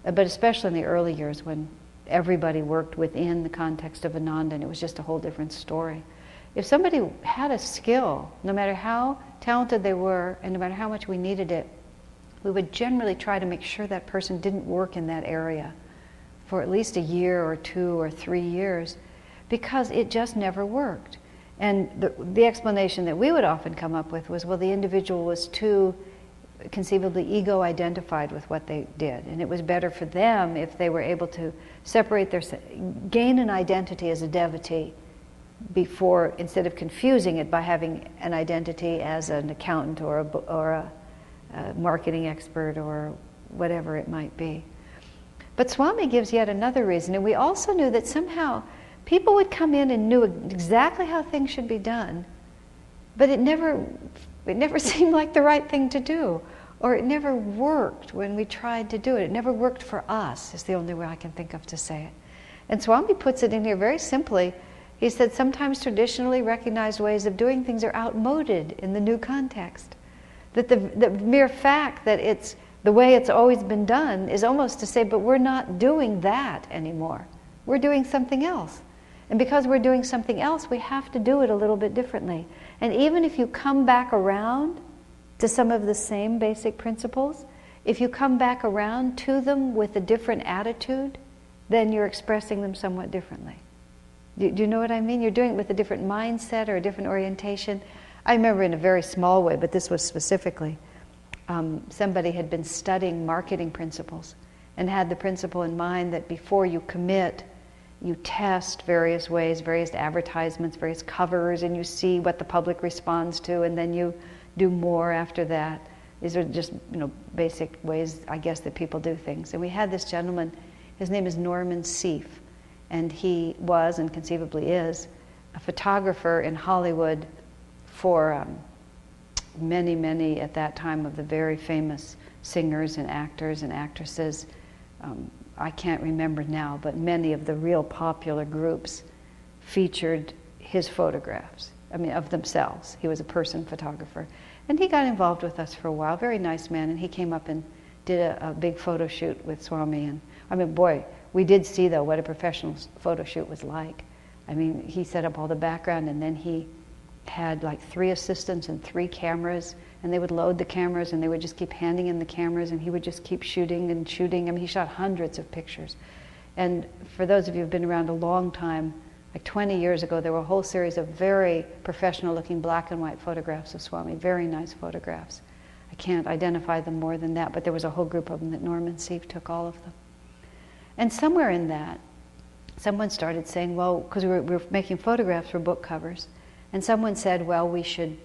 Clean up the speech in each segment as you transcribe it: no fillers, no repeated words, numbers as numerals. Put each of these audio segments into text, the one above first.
but especially in the early years when everybody worked within the context of Ananda, and it was just a whole different story. If somebody had a skill, no matter how talented they were, and no matter how much we needed it, we would generally try to make sure that person didn't work in that area for at least a year or 2 or 3 years, because it just never worked. And the explanation that we would often come up with was, well, the individual was too conceivably ego-identified with what they did, and it was better for them if they were able to separate gain an identity as a devotee before, instead of confusing it by having an identity as an accountant or a marketing expert or whatever it might be. But Swami gives yet another reason, and we also knew that somehow people would come in and knew exactly how things should be done, but it never seemed like the right thing to do, or it never worked when we tried to do it. It never worked for us, is the only way I can think of to say it. And Swami puts it in here very simply. He said sometimes traditionally recognized ways of doing things are outmoded in the new context. That the mere fact that it's the way it's always been done is almost to say, but we're not doing that anymore. We're doing something else. And because we're doing something else, we have to do it a little bit differently. And even if you come back around to some of the same basic principles, if you come back around to them with a different attitude, then you're expressing them somewhat differently. Do you know what I mean? You're doing it with a different mindset or a different orientation. I remember in a very small way, but this was specifically, somebody had been studying marketing principles and had the principle in mind that before you commit, you test various ways, various advertisements, various covers, and you see what the public responds to, and then you do more after that. These are just, basic ways, I guess, that people do things. And we had this gentleman, his name is Norman Seeff, and he was, and conceivably is, a photographer in Hollywood for many, many, at that time, of the very famous singers and actors and actresses. I can't remember now, but many of the real popular groups featured his photographs, of themselves. He was a person photographer. And he got involved with us for a while, very nice man, and he came up and did a big photo shoot with Swami. And boy, we did see, though, what a professional photo shoot was like. He set up all the background, and then he had like 3 assistants and 3 cameras, and they would load the cameras, and they would just keep handing in the cameras, and he would just keep shooting and shooting. He shot hundreds of pictures. And for those of you who've been around a long time, like 20 years ago, there were a whole series of very professional-looking black and white photographs of Swami, very nice photographs. I can't identify them more than that, but there was a whole group of them that Norman Seeff took all of them. And somewhere in that, someone started saying, well, because we were making photographs for book covers, and someone said, well, we should,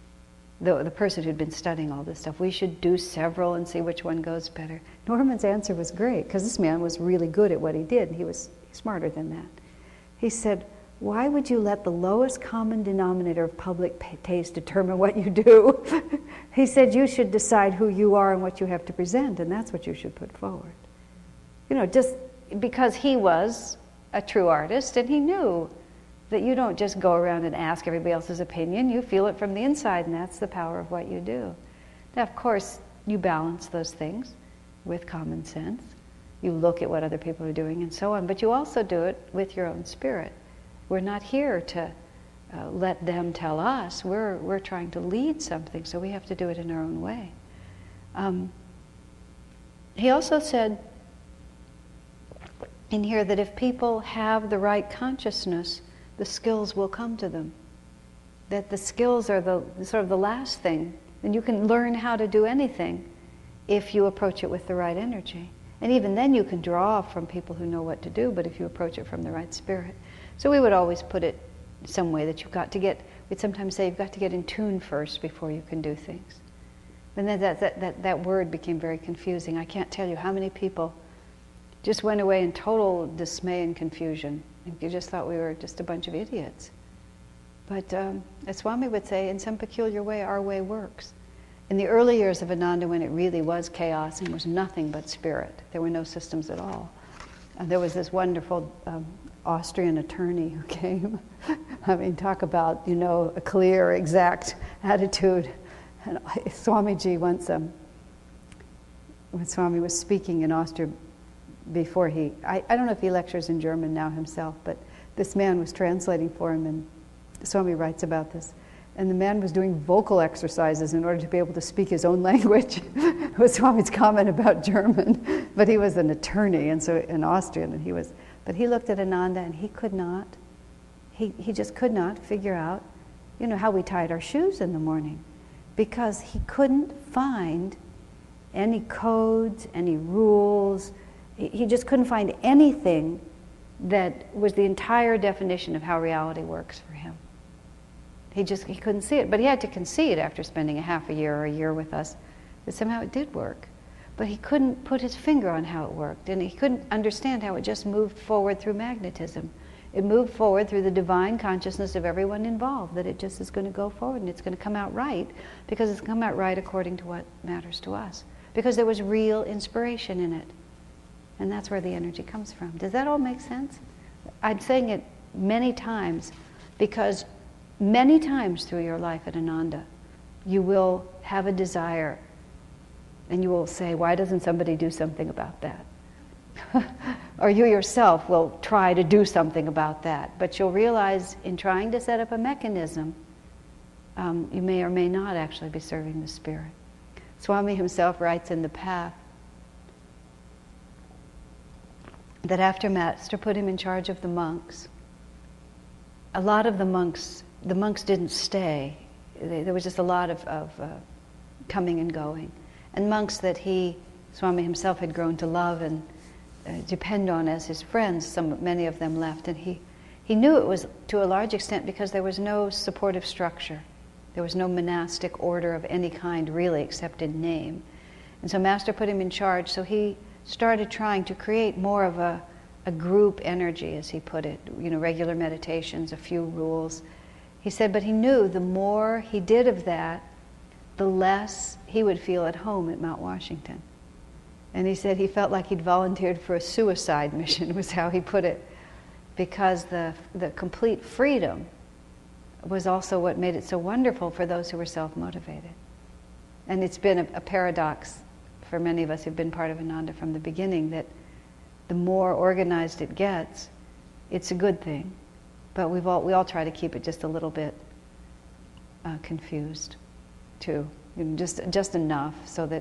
the person who'd been studying all this stuff, we should do several and see which one goes better. Norman's answer was great, because this man was really good at what he did, and he was smarter than that. He said, why would you let the lowest common denominator of public taste determine what you do? He said, you should decide who you are and what you have to present, and that's what you should put forward. Just because he was a true artist, and he knew that you don't just go around and ask everybody else's opinion, you feel it from the inside, and that's the power of what you do. Now, of course, you balance those things with common sense. You look at what other people are doing and so on, but you also do it with your own spirit. We're not here to let them tell us. We're trying to lead something, so we have to do it in our own way. He also said in here that if people have the right consciousness, the skills will come to them. That the skills are the sort of the last thing, and you can learn how to do anything if you approach it with the right energy. And even then you can draw from people who know what to do, but if you approach it from the right spirit. So we would always put it some way that we'd sometimes say you've got to get in tune first before you can do things. And then that word became very confusing. I can't tell you how many people just went away in total dismay and confusion. You just thought we were just a bunch of idiots. But as Swami would say, in some peculiar way, our way works. In the early years of Ananda, when it really was chaos and was nothing but spirit, there were no systems at all. There was this wonderful Austrian attorney who came. Talk about, a clear, exact attitude. And Swamiji once, when Swami was speaking in Austria, before I don't know if he lectures in German now himself, but this man was translating for him, and Swami writes about this. And the man was doing vocal exercises in order to be able to speak his own language. It was Swami's comment about German, but he was an attorney, and so an Austrian, and but he looked at Ananda and he could not, he just could not figure out, how we tied our shoes in the morning, because he couldn't find any codes, any rules. He just couldn't find anything that was the entire definition of how reality works for him. He couldn't see it, but he had to concede after spending a half a year or a year with us that somehow it did work. But he couldn't put his finger on how it worked, and he couldn't understand how it just moved forward through magnetism. It moved forward through the divine consciousness of everyone involved, that it just is going to go forward and it's going to come out right, because it's come out right according to what matters to us. Because there was real inspiration in it. And that's where the energy comes from. Does that all make sense? I'm saying it many times, because many times through your life at Ananda, you will have a desire and you will say, why doesn't somebody do something about that? Or you yourself will try to do something about that. But you'll realize in trying to set up a mechanism, you may or may not actually be serving the spirit. Swami himself writes in The Path that after Master put him in charge of the monks, a lot of the monks didn't stay. There was just a lot of coming and going. And monks that Swami himself had grown to love and depend on as his friends, many of them left. And he knew it was to a large extent because there was no supportive structure. There was no monastic order of any kind really, except in name. And so Master put him in charge, so he started trying to create more of a group energy, as he put it, regular meditations, a few rules. He said, but he knew the more he did of that, the less he would feel at home at Mount Washington. And he said he felt like he'd volunteered for a suicide mission, was how he put it, because the complete freedom was also what made it so wonderful for those who were self-motivated. And it's been a paradox for many of us who've been part of Ananda from the beginning, that the more organized it gets, it's a good thing. But we all try to keep it just a little bit confused, too. Just enough so that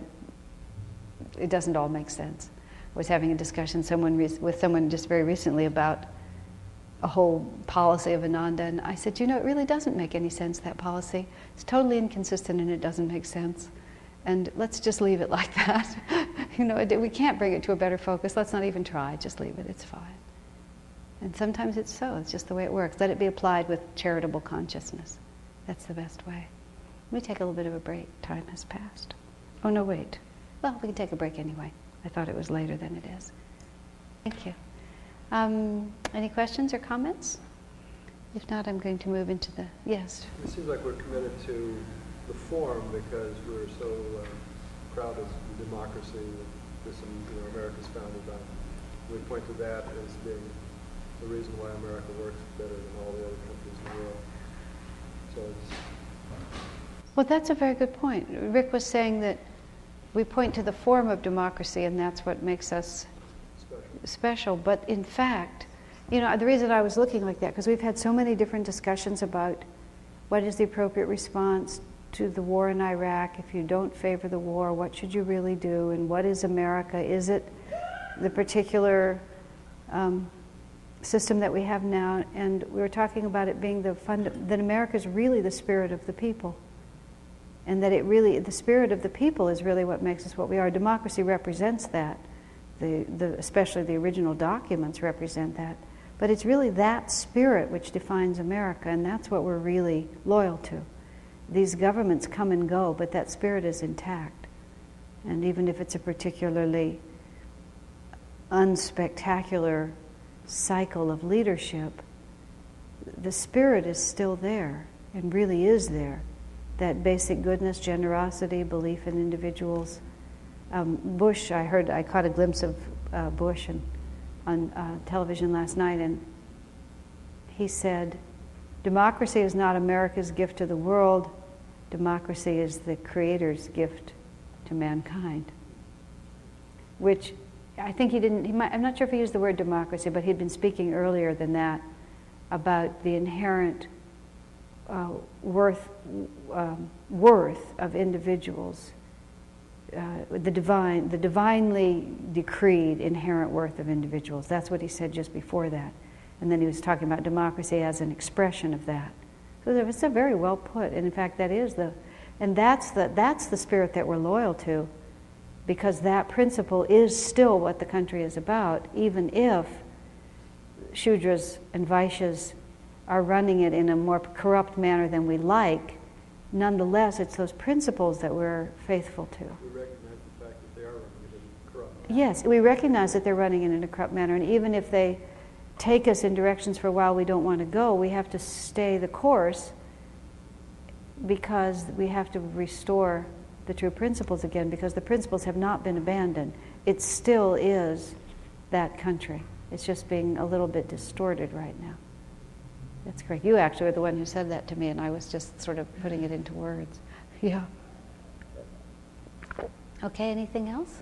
it doesn't all make sense. I was having a discussion with someone just very recently about a whole policy of Ananda, and I said, it really doesn't make any sense, that policy. It's totally inconsistent and it doesn't make sense. And let's just leave it like that. We can't bring it to a better focus. Let's not even try. Just leave it. It's fine. And sometimes it's so. It's just the way it works. Let it be applied with charitable consciousness. That's the best way. Let me take a little bit of a break. Time has passed. Oh, no, wait. Well, we can take a break anyway. I thought it was later than it is. Thank you. Any questions or comments? If not, I'm going to move into the... Yes? It seems like we're committed to the form because we're so proud of democracy that America's founded on. We point to that as being the reason why America works better than all the other countries in the world. So well, that's a very good point. Rick was saying that we point to the form of democracy and that's what makes us special. But in fact, the reason I was looking like that, because we've had so many different discussions about what is the appropriate response to the war in Iraq. If you don't favor the war, what should you really do? And what is America? Is it the particular system that we have now? And we were talking about it being that America is really the spirit of the people. And that the spirit of the people is really what makes us what we are. Democracy represents that. Especially the original documents represent that. But it's really that spirit which defines America, and that's what we're really loyal to. These governments come and go, but that spirit is intact. And even if it's a particularly unspectacular cycle of leadership, the spirit is still there, and really is there. That basic goodness, generosity, belief in individuals. Bush, I caught a glimpse of Bush on television last night, and he said, democracy is not America's gift to the world. Democracy is the Creator's gift to mankind. Which I think he didn't, I'm not sure if he used the word democracy, but he'd been speaking earlier than that about the inherent worth of individuals, the divinely decreed inherent worth of individuals. That's what he said just before that. And then he was talking about democracy as an expression of that. So it's a very well put. And in fact, that's the spirit that we're loyal to, because that principle is still what the country is about, even if Shudras and Vaishyas are running it in a more corrupt manner than we like. Nonetheless, it's those principles that we're faithful to. We recognize the fact that they are running it in a corrupt manner. Yes, we recognize that they're running it in a corrupt manner, and even if they take us in directions for a while we don't want to go, we have to stay the course, because we have to restore the true principles again, because the principles have not been abandoned. It still is that country. It's just being a little bit distorted right now. That's correct. You actually were the one who said that to me, and I was just sort of putting it into words. Yeah. Okay, anything else?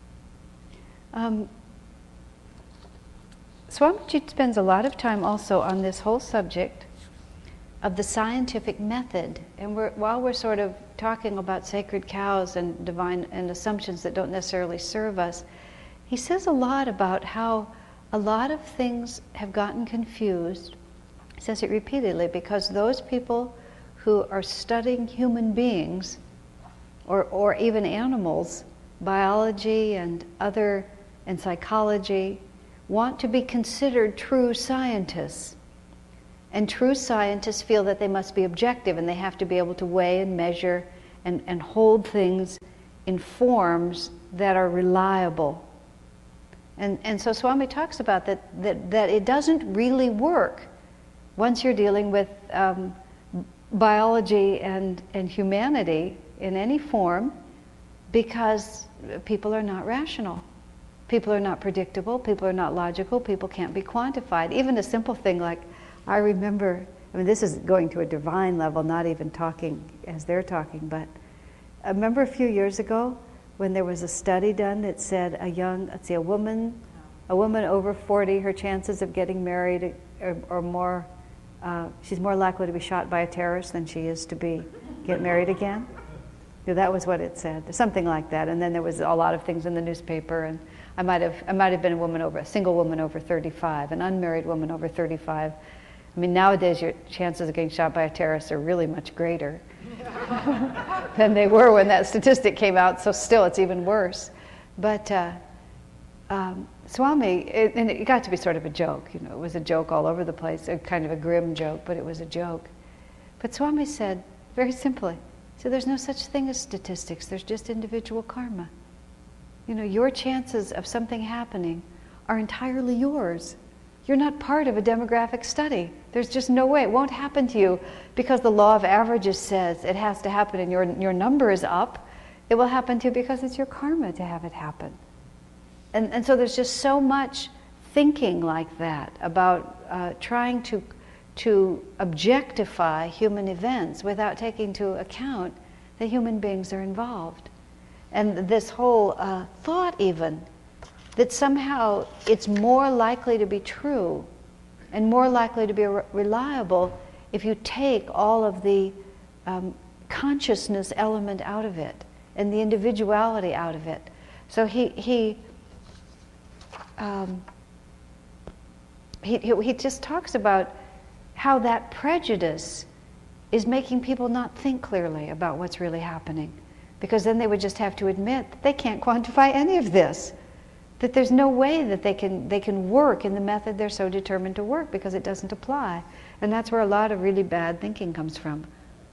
Swamiji spends a lot of time also on this whole subject of the scientific method. And while we're sort of talking about sacred cows and divine and assumptions that don't necessarily serve us, he says a lot about how a lot of things have gotten confused. He says it repeatedly, because those people who are studying human beings or even animals, biology and psychology, want to be considered true scientists. And true scientists feel that they must be objective, and they have to be able to weigh and measure and hold things in forms that are reliable. And so Swami talks about that it doesn't really work once you're dealing with biology and humanity in any form, because people are not rational. People are not predictable. People are not logical. People can't be quantified. Even a simple thing like, I remember, this is going to a divine level, not even talking as they're talking, but I remember a few years ago when there was a study done that said a woman over 40, her chances of getting married are more, she's more likely to be shot by a terrorist than she is to get married again. That was what it said, something like that. And then there was a lot of things in the newspaper, and I might have been a single woman over 35, an unmarried woman over 35. Nowadays your chances of getting shot by a terrorist are really much greater than they were when that statistic came out, so still it's even worse. But Swami, and it got to be sort of a joke, it was a joke all over the place, a kind of a grim joke, but it was a joke. But Swami said, very simply, so there's no such thing as statistics, there's just individual karma. Your chances of something happening are entirely yours. You're not part of a demographic study. There's just no way. It won't happen to you because the law of averages says it has to happen and your number is up. It will happen to you because it's your karma to have it happen. And so there's just so much thinking like that about trying to objectify human events without taking into account that human beings are involved. And this whole thought even that somehow it's more likely to be true and more likely to be reliable if you take all of the consciousness element out of it and the individuality out of it. So he just talks about how that prejudice is making people not think clearly about what's really happening, because then they would just have to admit that they can't quantify any of this. That there's no way that they can work in the method they're so determined to work, because it doesn't apply. And that's where a lot of really bad thinking comes from.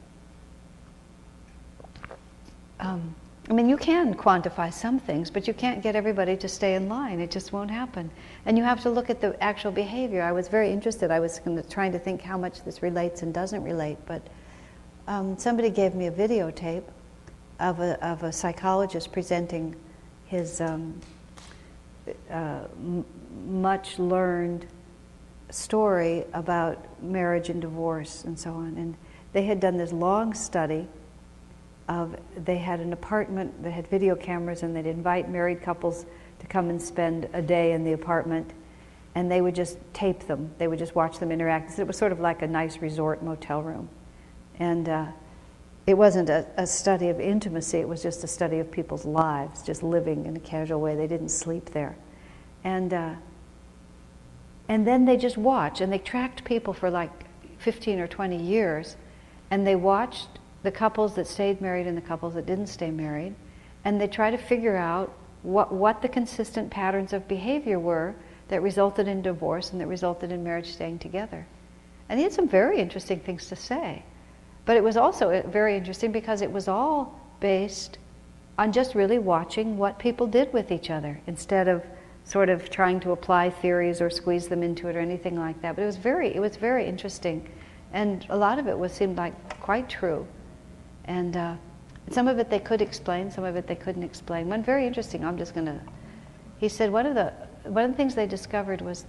You can quantify some things, but you can't get everybody to stay in line. It just won't happen. And you have to look at the actual behavior. I was very interested. I was trying to think how much this relates and doesn't relate, but somebody gave me a videotape of a psychologist presenting his much learned story about marriage and divorce and so on. And they had done this long study they had an apartment that had video cameras, and they'd invite married couples to come and spend a day in the apartment, and they would just tape them. They would just watch them interact. So it was sort of like a nice resort motel room. And it wasn't a study of intimacy, it was just a study of people's lives, just living in a casual way. They didn't sleep there. And then they just watch, and they tracked people for like 15 or 20 years, and they watched the couples that stayed married and the couples that didn't stay married, and they try to figure out what the consistent patterns of behavior were that resulted in divorce and that resulted in marriage staying together. And he had some very interesting things to say. But it was also very interesting because it was all based on just really watching what people did with each other instead of sort of trying to apply theories or squeeze them into it or anything like that. But it was very interesting. And a lot of it seemed like quite true. And some of it they could explain, some of it they couldn't explain. One very interesting, he said one of the things they discovered was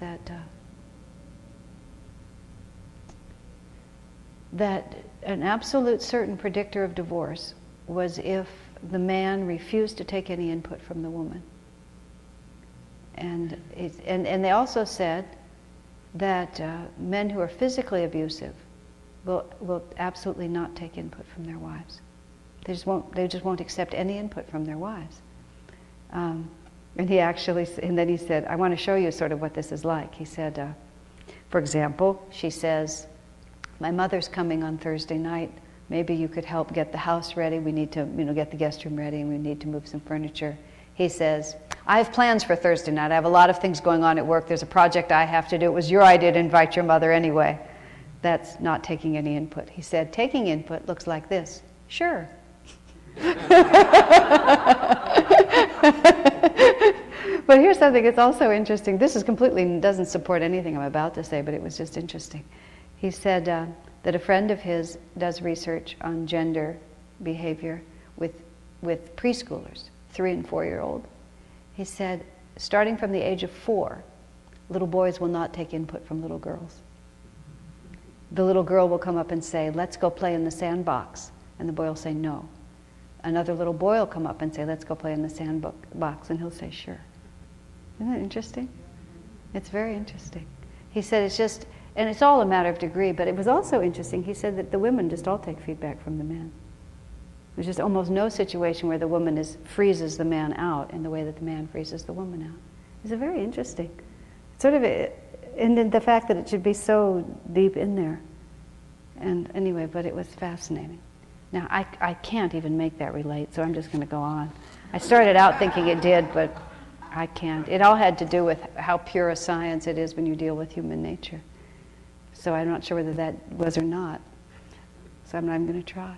that an absolute certain predictor of divorce was if the man refused to take any input from the woman. And they also said that men who are physically abusive will absolutely not take input from their wives. They just won't accept any input from their wives. And then he said, I want to show you sort of what this is like. He said, for example, she says, my mother's coming on Thursday night. Maybe you could help get the house ready. We need to, get the guest room ready, and we need to move some furniture. He says, I have plans for Thursday night. I have a lot of things going on at work. There's a project I have to do. It was your idea to invite your mother anyway. That's not taking any input. He said, taking input looks like this. Sure. But here's something that's also interesting. This doesn't support anything I'm about to say, but it was just interesting. He said that a friend of his does research on gender behavior with preschoolers, 3 and 4-year-old. He said, starting from the age of 4, little boys will not take input from little girls. The little girl will come up and say, let's go play in the sandbox. And the boy will say, no. Another little boy will come up and say, let's go play in the sandbox. And he'll say, sure. Isn't that interesting? It's very interesting. He said and it's all a matter of degree, but it was also interesting. He said that the women just all take feedback from the men. There's just almost no situation where the woman freezes the man out in the way that the man freezes the woman out. It's very interesting. Sort of, and the fact that it should be so deep in there. And anyway, but it was fascinating. Now, I can't even make that relate, so I'm just going to go on. I started out thinking it did, but I can't. It all had to do with how pure a science it is when you deal with human nature. So I'm not sure whether that was or not. So I'm not even going to try.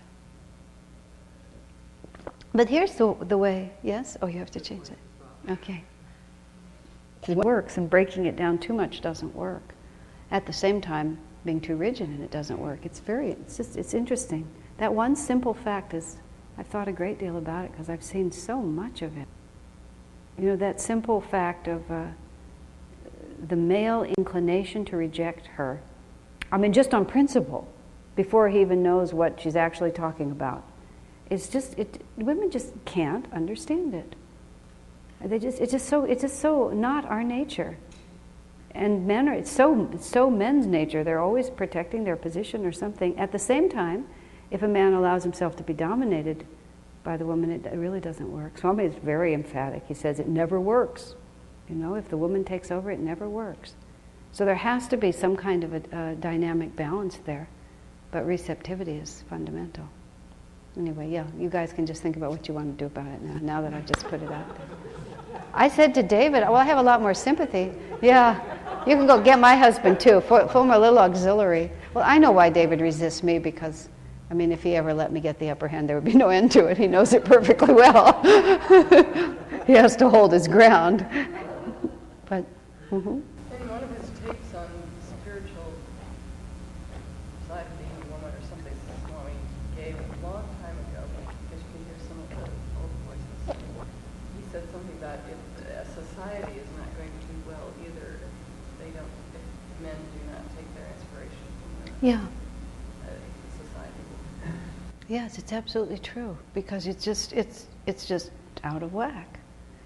But here's the way, yes? Oh, you have to change it. Okay. It works, and breaking it down too much doesn't work. At the same time, being too rigid in it doesn't work. It's interesting. That one simple fact I've thought a great deal about it because I've seen so much of it. That simple fact of the male inclination to reject her. I mean, just on principle, before he even knows what she's actually talking about. Women just can't understand it. It's just so not our nature. And men it's so men's nature. They're always protecting their position or something. At the same time, if a man allows himself to be dominated by the woman, it really doesn't work. Swami is very emphatic. He says it never works. If the woman takes over, it never works. So there has to be some kind of a dynamic balance there. But receptivity is fundamental. Anyway, yeah, you guys can just think about what you want to do about it now that I've just put it out there. I said to David, well, I have a lot more sympathy. Yeah, you can go get my husband too, form a little auxiliary. Well, I know why David resists me because, if he ever let me get the upper hand, there would be no end to it. He knows it perfectly well. He has to hold his ground. But, In one of his takes on spiritual side of being a woman or something that Swami gave a long time ago, because you can hear some of the old voices, he said something about if a society is not going to do well either, if men do not take their inspiration from women. yeah. Society. Yes, it's absolutely true because it's just out of whack.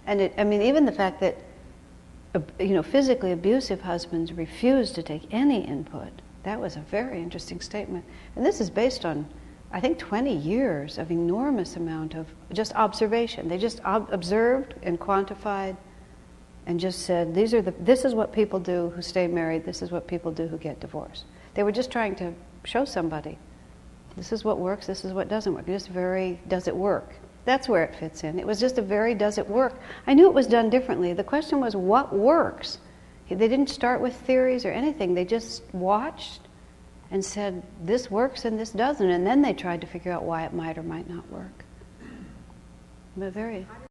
And I mean, even the fact that, physically abusive husbands refuse to take any input, that was a very interesting statement. And this is based on, I think, 20 years of enormous amount of just observation. They just observed and quantified and just said, this is what people do who stay married, this is what people do who get divorced. They were just trying to show somebody, this is what works, this is what doesn't work. Just very, does it work? That's where it fits in. It was just a very, does it work? I knew it was done differently. The question was, what works? They didn't start with theories or anything. They just watched and said, this works and this doesn't. And then they tried to figure out why it might or might not work. But very...